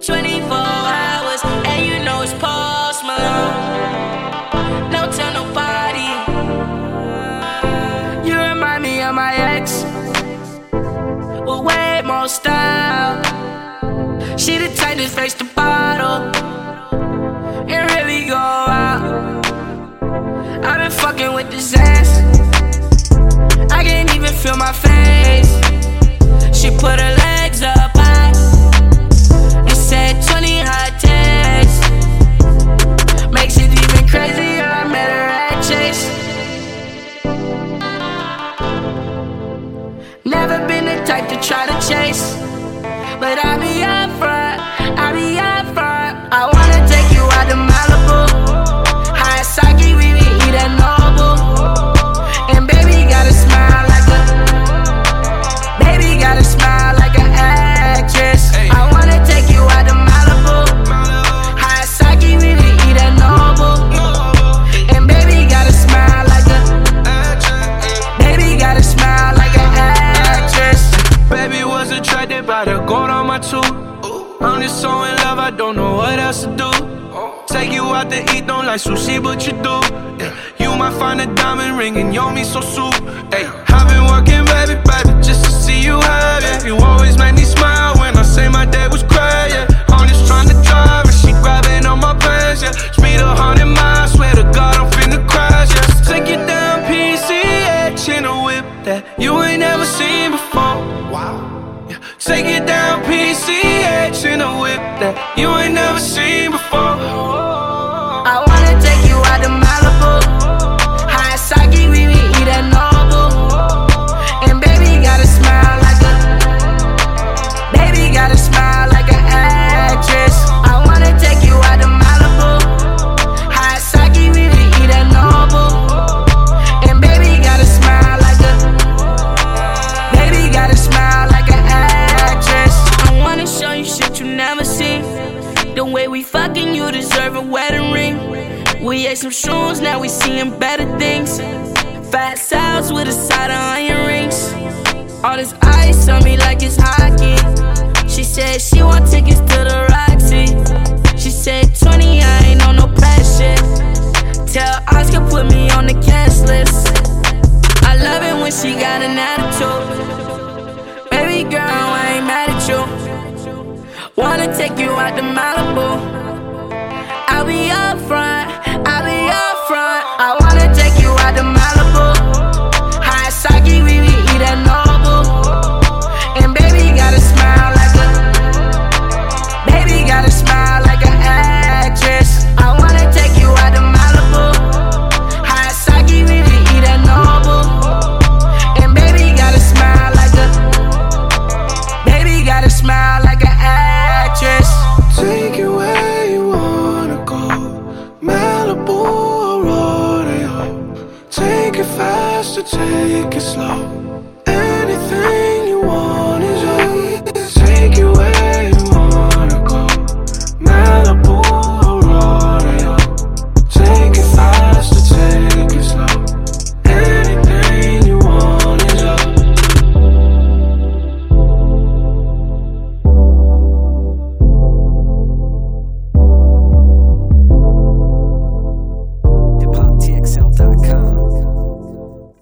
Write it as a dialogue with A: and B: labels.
A: 24 hours, and you know it's Post Malone. Don't tell nobody. You remind me of my ex, with way more style. She the type to face the bottle and really go out. I've been fucking with this ass, I can't even feel my face. She put her legs up high and said 20 hot texts. Makes it even crazier, I met her at Chase. Never been the type to try to chase, but I be up front, I be up front. I wanna take you out to Malibu, Hayasaki, we be eat at Noble. And baby gotta smile like a, baby gotta smile like an actress. I wanna take you out to Malibu, Hayasaki, we be eat at Noble. And baby gotta smile like a, baby gotta smile like an actress.
B: Baby was attracted by the gold on my tooth. I'm just so in love, I don't know what else to do. Take you out to eat, don't like sushi, but you do. Yeah. You might find a diamond ring and yo me so soup. Hey, I've been working, baby, just to see you happy. You always make me smile when I say my day was crazy. I'm just trying to drive and she grabbing on my pants, yeah. Speed 100 miles, swear to God I'm finna crash, yeah. Take you down PCH in a whip that you ain't never seen before. Wow. Yeah. Take it down PCH in a whip that you ain't never seen before.
A: I wanna take you out to Malibu, Hayasaki, we be eat at Noble. And baby gotta smile like a, baby gotta smile like an actress. I wanna take you out to Malibu, Hayasaki, we be eat at Noble. And baby gotta smile like a, baby gotta smile like an actress. I wanna show you shit you never seen. The way we fucking, you deserve a wedding ring. We ate some shrooms, now we seeing better things. Fat salads with a side of onion rings. All this ice on me like it's hockey. She said she want tickets to the Roxy. She said 20, I ain't on no past shit. Tell Oscar put me on the cash list. I love it when she got an attitude. Baby girl, I ain't mad at you. Wanna take you out to Malibu, I'll be up front, I'll be up front. I wanna take you out to Malibu, Hayasaki, we be eat at Noble. And baby gotta smile like a, baby gotta smile like an actress. I wanna take you out to Malibu, Hayasaki, we be eat at Noble. And baby gotta smile like a, baby gotta smile like an actress.
B: Take you where you wanna go, Malibu or rodeo. Take it fast or take it slow.